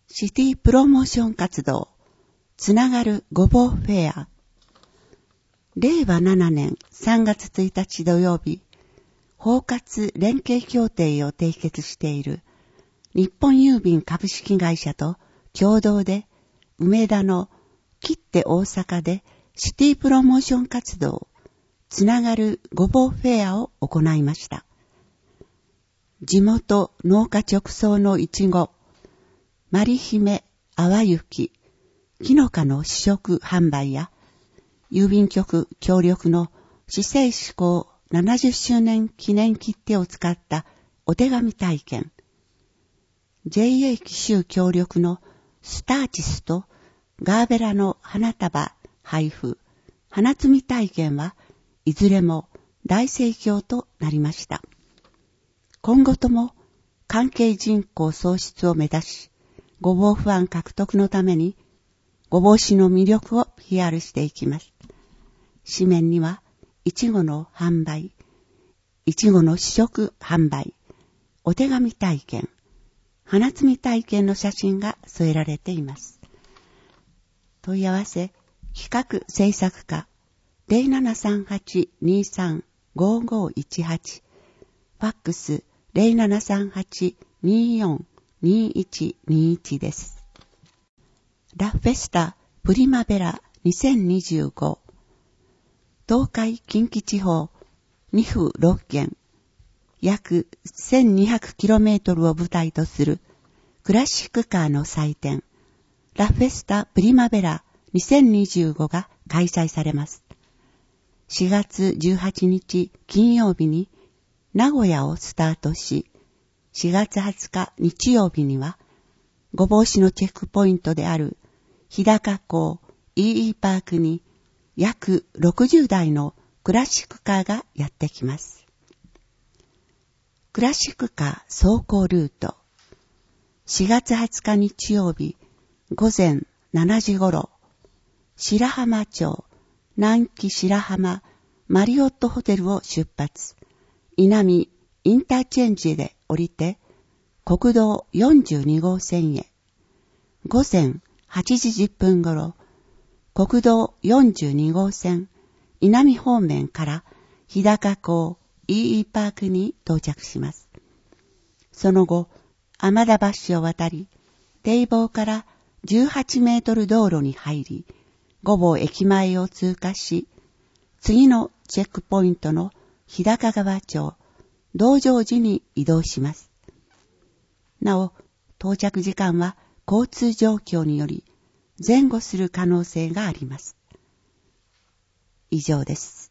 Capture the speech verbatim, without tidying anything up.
シティプロモーション活動、つながるごぼうフェア。れいわななねんさんがつついたち土曜日、包括連携協定を締結している日本郵便株式会社と共同で梅田の切手大阪でシティプロモーション活動、つながるごぼうフェアを行いました。地元農家直送のいちご、まりひめ、あわゆき、きのかの試食販売や、郵便局協力の市政施行ななじゅっしゅうねん記念切手を使ったお手紙体験、ジェイエー 紀州協力のスターチスとガーベラの花束配布、花摘み体験はいずれも大盛況となりました。今後とも関係人口創出を目指し、ごぼうファン獲得のために、ごぼう市の魅力を ピーアール していきます。紙面には、いちごの販売、いちごの試食販売、お手紙体験、花摘み体験の写真が添えられています。問い合わせ、企画制作課、ゼロななさんはちにさんごごいちはち、ファックスゼロななさんはちによんにいちにいちです。ラ・フェスタ・プリマベラにせんにじゅうご、東海近畿地方にふろっけん、約 せんにひゃくキロメートル を舞台とするクラシックカーの祭典、ラ・フェスタ・プリマベラにせんにじゅうごが開催されます。しがつじゅうはちにち金曜日に名古屋をスタートし、しがつはつか日曜日には、御坊市のチェックポイントである日高港 イーイー パークに約ろくじゅうだいのクラシックカーがやってきます。クラシックカー走行ルート。しがつはつか日曜日午前しちじ頃、白浜町南紀白浜マリオットホテルを出発。稲見インターチェンジで降りて、国道よんじゅうにごうせんへ。午前はちじじゅっぷん頃、国道よんじゅうにごうせん、稲見方面から日高港 イーイー パークに到着します。その後、天田橋を渡り、堤防からじゅうはちメートル道路に入り、御坊駅前を通過し、次のチェックポイントの日高川町、道成寺に移動します。なお、到着時間は交通状況により前後する可能性があります。以上です。